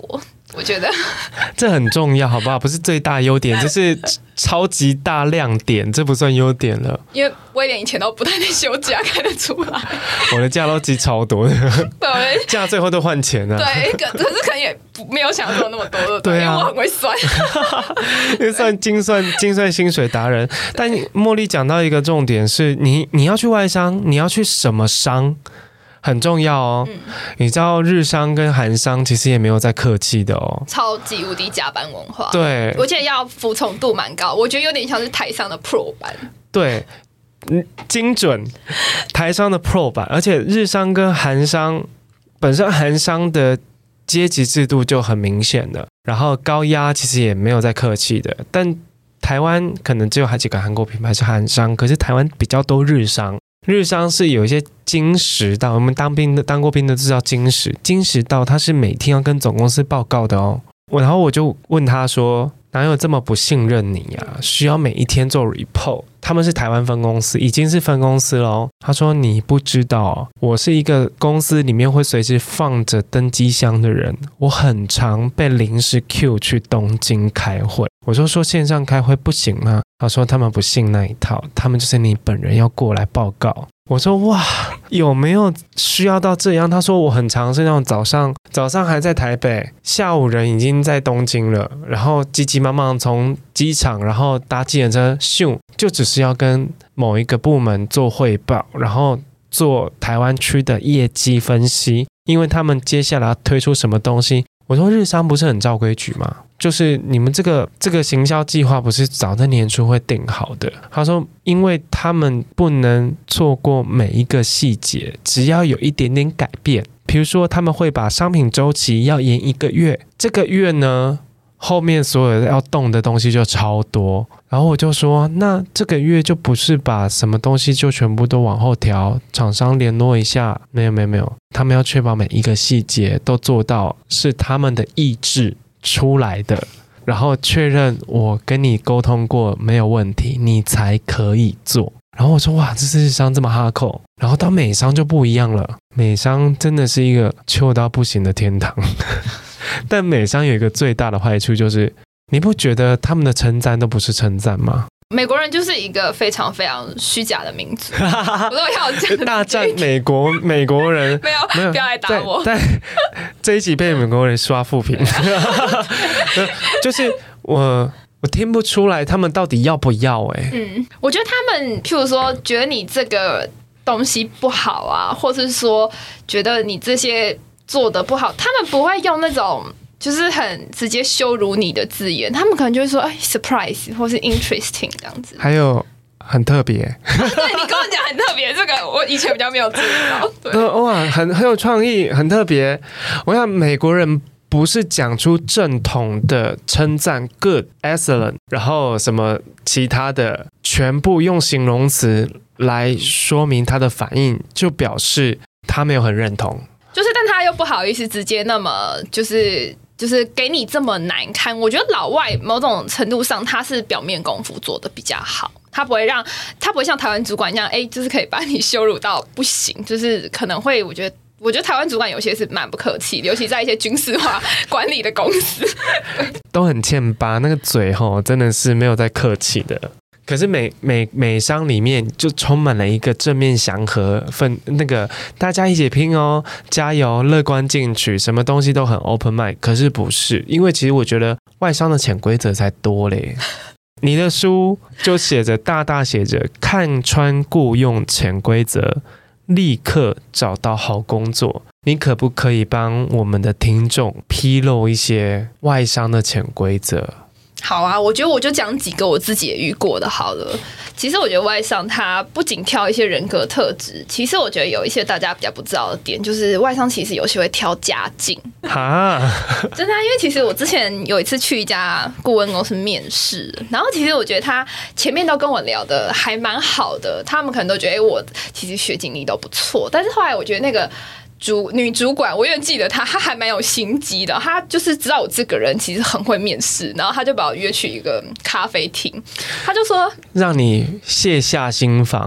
我觉得这很重要，好不好？不是最大优点，这是超级大亮点，这不算优点了。 因为威廉以前都不太能休假，看得出来。 我的假都积超多的， 对， 假最后都换钱了、啊。 对，可是可能也没有想到那么多的， 对啊， 因为我很会算， 因为算精算精算薪水达人。但茉莉讲到一个重点是，你你要去外商，你要去什么商？很重要哦、嗯，你知道日商跟韩商其实也没有在客气的哦， 超级无敌加班文化， 对， 而且要服从度蛮高，我觉得有点像是台上的 Pro 版， 对，精准台商的 Pro 版，而且日商跟韩商本身韩商的阶级制度就很明显了，然后高压其实也没有在客气的，但台湾可能只有几个韩国品牌是韩商，可是台湾比较多日商。日商是有一些精实到，我们当兵的当过兵的知道精实，精实到他是每天要跟总公司报告的哦。我然后我就问他说，哪有这么不信任你啊？需要每一天做 report。他们是台湾分公司，已经是分公司了哦。他说你不知道，我是一个公司里面会随时放着登机箱的人，我很常被临时 Q 去东京开会。我就说线上开会不行吗？他说他们不信那一套，他们就是你本人要过来报告。我说哇，有没有需要到这样？他说我很常是那种早上早上还在台北，下午人已经在东京了，然后急急忙忙从机场，然后搭计程车咻，就只是要跟某一个部门做汇报，然后做台湾区的业绩分析，因为他们接下来要推出什么东西。我说日商不是很照规矩吗？就是你们这个这个行销计划不是早在年初会定好的？他说因为他们不能错过每一个细节，只要有一点点改变，比如说他们会把商品周期要延一个月，这个月呢后面所有要动的东西就超多，然后我就说那这个月就不是把什么东西就全部都往后调，厂商联络一下，没有没有没有，他们要确保每一个细节都做到是他们的意志出来的，然后确认我跟你沟通过没有问题，你才可以做。然后我说哇，这日商这么哈扣，然后到美商就不一样了，美商真的是一个臭到不行的天堂。但美商有一个最大的坏处就是，你不觉得他们的称赞都不是称赞吗？ 美国人就是一个非常非常虚假的民族，我都要讲大战美国美国人没有没有，不要来打我。 但这一集被美国人刷负评，就是我我听不出来他们到底要不要哎、欸。 嗯，我觉得他们譬如说觉得你这个东西不好啊，或是说觉得你这些做的不好，他们不会用那种就是很直接羞辱你的字眼，他们可能就会说哎 surprise 或是 interesting 这样子， 还有很特别。 对，你跟我讲很特别，这个我以前比较没有注意到。对， 哇，很很有创意，很特别。我想美国人不是讲出正统的称赞 good excellent， 然后什么其他的，全部用形容词来说明他的反应，就表示他没有很认同。 就是，但他又不好意思直接那么就是就是给你这么难堪。我觉得老外某种程度上他是表面功夫做的比较好，他不会让他不会像台湾主管一样，哎，就是可以把你羞辱到不行，就是可能会我觉得。我觉得台湾主管有些是蛮不客气，尤其在一些军事化管理的公司， 都很欠巴，那个嘴吼真的是没有在客气的。可是美美美商里面就充满了一个正面祥和分，那个大家一起拼哦，加油，乐观进取，什么东西都很 open mind。可是不是，因为其实我觉得外商的潜规则才多嘞。你的书就写着大大写着看穿雇用潜规则，立刻找到好工作。你可不可以帮我们的听众披露一些外商的潜规则？ 好啊，我觉得我就讲几个我自己也遇过的好了。其实我觉得外商他不仅挑一些人格特质，其实我觉得有一些大家比较不知道的点，就是外商其实有些会挑家境。 哈， 真的、啊，因为其实我之前有一次去一家顾问公司面试，然后其实我觉得他前面都跟我聊的还蛮好的，他们可能都觉得、欸、我其实学经历都不错，但是后来我觉得那个。主女主管，我永远记得她，她还蛮有心机的。她就是知道我这个人其实很会面试，然后她就把我约去一个咖啡厅，她就说让你卸下心防，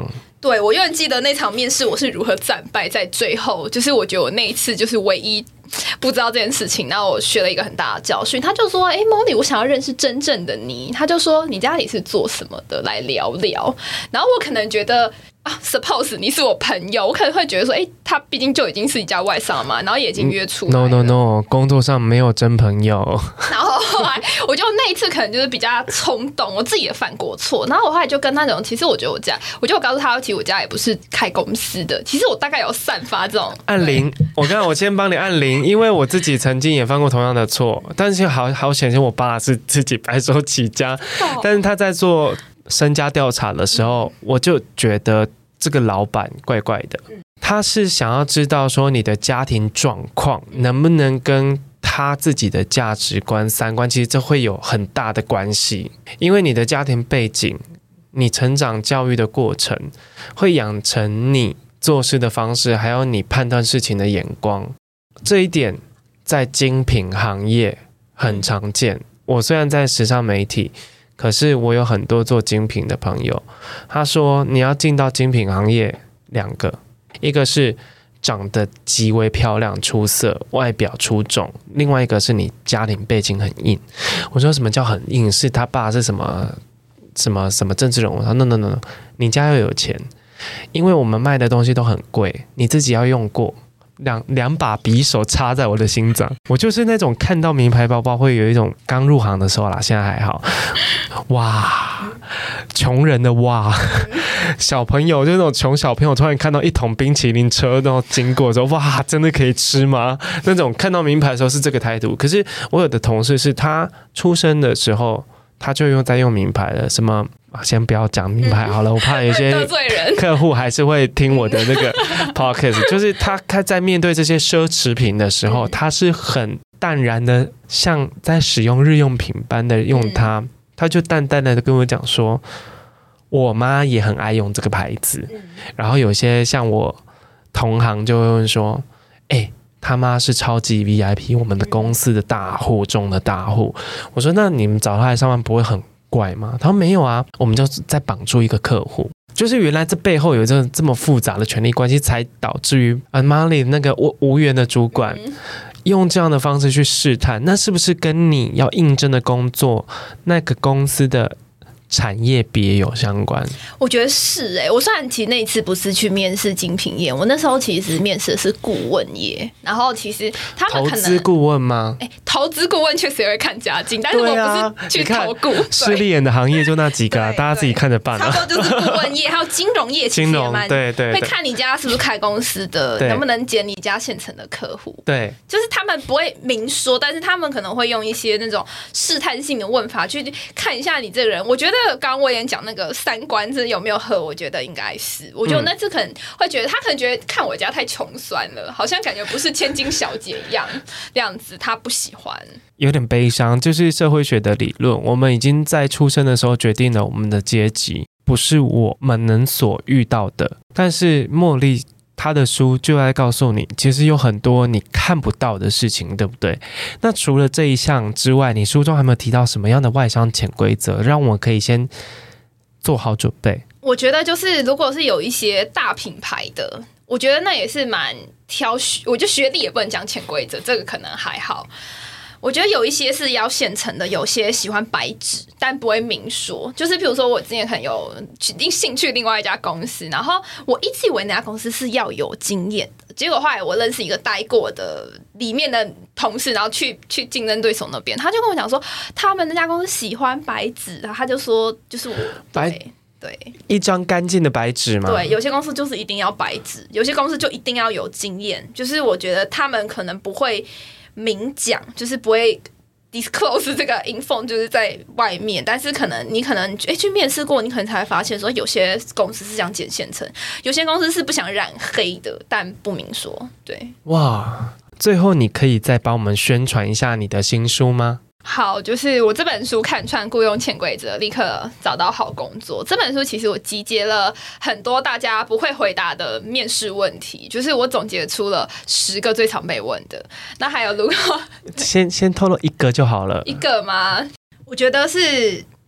对，我永远记得那场面试我是如何战败在最后，就是我觉得我那一次就是唯一不知道这件事情，然后我学了一个很大的教训。他就说：“哎 ，Molly， 我想要认识真正的你。”他就说：“你家里是做什么的？来聊聊。”然后我可能觉得。啊 ，suppose 你是我朋友，我可能会觉得说，哎、欸，他毕竟就已经是一家外商了嘛，然后也已经约出来了。 No No No， 工作上没有真朋友。 然后后来，我就那一次可能就是比较冲动，我自己也犯过错。然后我后来就跟他讲，其实我觉得我家，我就告诉他，其实我家也不是开公司的，其实我大概有散发这种按铃。我刚刚我先帮你按铃，因为我自己曾经也犯过同样的错，但是好好显现我爸是自己白手起家，哦、但是他在做身家调查的时候，嗯、我就觉得这个老板怪怪的，他是想要知道说你的家庭状况能不能跟他自己的价值观、三观，其实这会有很大的关系，因为你的家庭背景、你成长教育的过程，会养成你做事的方式，还有你判断事情的眼光。这一点在精品行业很常见。我虽然在时尚媒体，可是我有很多做精品的朋友，他说你要进到精品行业，两个，一个是长得极为漂亮出色，外表出众，另外一个是你家庭背景很硬。我说什么叫很硬？是他爸是什么什么什么政治人物？他说 no no no， 你家要有钱，因为我们卖的东西都很贵，你自己要用过。两两把匕首插在我的心脏，我就是那种看到名牌包包会有一种刚入行的时候啦，现在还好，哇，穷人的哇，小朋友就那种穷小朋友突然看到一桶冰淇淋车然后经过的时候，哇，真的可以吃吗？那种看到名牌的时候是这个态度。可是我有的同事是他出生的时候他就用在用名牌了，什么先不要讲名牌好了，我怕有些客户还是会听我的那个 podcast。就是他在面对这些奢侈品的时候，他是很淡然的，像在使用日用品般的用它。他就淡淡的跟我讲说，我妈也很爱用这个牌子。然后有些像我同行就会问说，哎、欸。他妈是超级 V I P， 我们的公司的大户中的大户。我说那你们找他来上班不会很怪吗？他说没有啊，我们就再绑住一个客户。就是原来这背后有这这么复杂的权力关系，才导致于啊 Molly 那个无缘的主管用这样的方式去试探，那是不是跟你要应征的工作那个公司的产业别有相关？ 我觉得是哎、欸，我虽然其实那一次不是去面试精品业，我那时候其实面试的是顾问业，然后其实他们可能投资顾问吗？ 哎、欸，投资顾问确实也会看家境，但是我不是去投顾。 势利眼的行业就那几个、啊，大家自己看着办啊。 差不多就是顾问业，还有金融业， 金融对 对, 对， 会看你家是不是开公司的，能不能接你家现成的客户。 对， 就是他们不会明说，但是他们可能会用一些那种试探性的问法去看一下你这个人。我觉得。刚刚我也讲那个三观是有没有合，我觉得应该是。我觉得我那次可能会觉得他可能觉得看我家太穷酸了，好像感觉不是千金小姐一样这样子，他不喜欢。 有点悲伤，就是社会学的理论，我们已经在出生的时候决定了我们的阶级，不是我们能所遇到的。但是茉莉他的书就在告诉你，其实有很多你看不到的事情，对不对？那除了这一项之外，你书中还没有提到什么样的外商潜规则，让我可以先做好准备？ 我觉得就是如果是有一些大品牌的，我觉得那也是蛮挑学，我觉得学历也不能讲潜规则，这个可能还好。我觉得有一些是要现成的，有些喜欢白纸，但不会明说。就是比如说，我之前可能有兴趣另外一家公司，然后我一直以为那家公司是要有经验的，结果后来我认识一个待过的里面的同事，然后去去竞争对手那边，他就跟我讲说，他们那家公司喜欢白纸，然后他就说，就是我白。 对， 一张干净的白纸吗？ 对，有些公司就是一定要白纸，有些公司就一定要有经验。就是我觉得他们可能不会明讲，就是不会 disclose 这个 info 就是在外面，但是可能你可能哎去面试过，你可能才会发现说，有些公司是想捡现成，有些公司是不想染黑的，但不明说。对， 哇，最后你可以再帮我们宣传一下你的新书吗？ 好，就是我这本书看穿雇佣潜规则，立刻找到好工作。这本书其实我集结了很多大家不会回答的面试问题，就是我总结出了十个最常被问的。那还有如果先先透露一个就好了， 一个吗？我觉得是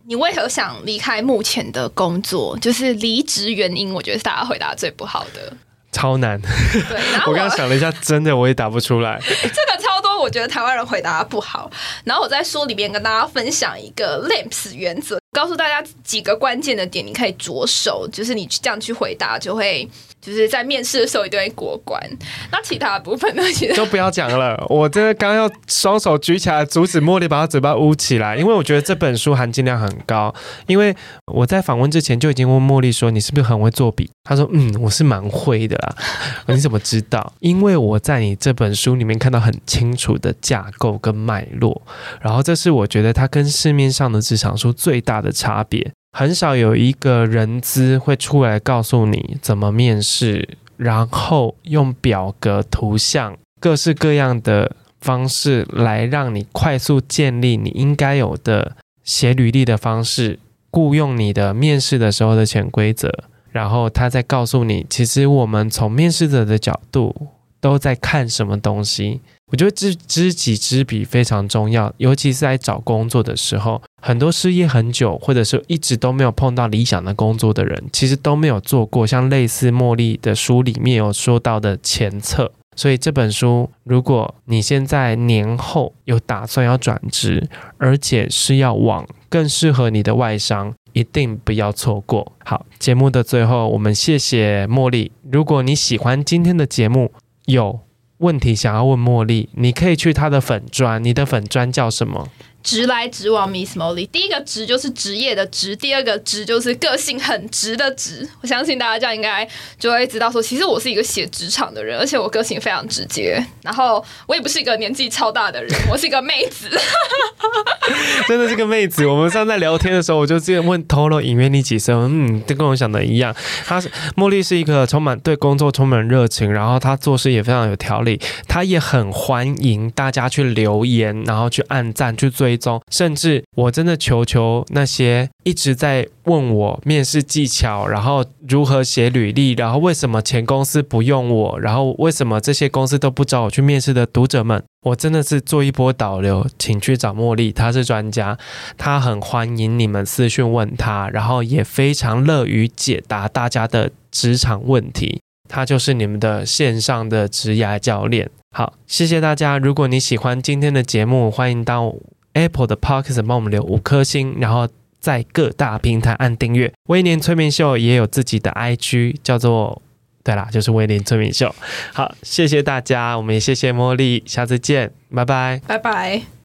你为何想离开目前的工作？就是离职原因，我觉得是大家回答最不好的。 超难。 对，然后我, 我我刚想了一下，真的我也答不出来。 这个超多，我觉得台湾人回答不好。然后我在书里面跟大家分享一个 L A M P S 原则，告诉大家几个关键的点，你可以着手，就是你这样去回答，就会就是在面试的时候一定会过关。那其他的部分呢，其实就不要讲了。我真的刚要双手举起来阻止茉莉把她嘴巴捂起来，因为我觉得这本书含金量很高。因为我在访问之前就已经问茉莉说：“你是不是很会做笔？”她说：“嗯，我是蛮会的啦。”你怎么知道？因为我在你这本书里面看到很清楚的架构跟脉络，然后这是我觉得它跟市面上的职场书最大的差别。很少有一个人资会出来告诉你怎么面试，然后用表格、图像、各式各样的方式来让你快速建立你应该有的写履历的方式，雇用你的面试的时候的潜规则，然后他再告诉你，其实我们从面试者的角度都在看什么东西。我觉得知知己知彼非常重要，尤其是在找工作的时候，很多失业很久或者是一直都没有碰到理想的工作的人，其实都没有做过像类似茉莉的书里面有说到的前测。所以这本书，如果你现在年后有打算要转职，而且是要往更适合你的外商，一定不要错过。好，节目的最后，我们谢谢茉莉。如果你喜欢今天的节目，有问题想要问茉莉，你可以去她的粉专，你的粉专叫什么？ 直来直往 Miss Molly， 第一个直就是职业的直，第二个直就是个性很直的直。我相信大家这样应该就会知道说，其实我是一个写职场的人，而且我个性非常直接，然后我也不是一个年纪超大的人，我是一个妹子。 真的是个妹子。我们上次在聊天的时候，我就直接问透露隐约你几声，嗯，就跟我想的一样。她是茉莉是一个充满对工作充满热情，然后她做事也非常有条理，她也很欢迎大家去留言，然后去按赞，去追踪，甚至我真的求求那些一直在问我面试技巧，然后如何写履历，然后为什么前公司不用我，然后为什么这些公司都不找我去面试的读者们，我真的是做一波导流，请去找茉莉，她是专家，她很欢迎你们私讯问她，然后也非常乐于解答大家的职场问题，她就是你们的线上的职涯教练。好，谢谢大家。如果你喜欢今天的节目，欢迎到 Apple 的 Podcast 帮我们留五颗星，然后在各大平台按订阅。威廉催眠秀也有自己的 I G， 叫做对啦，就是威廉催眠秀。好，谢谢大家，我们也谢谢茉莉，下次见，拜拜， 拜拜。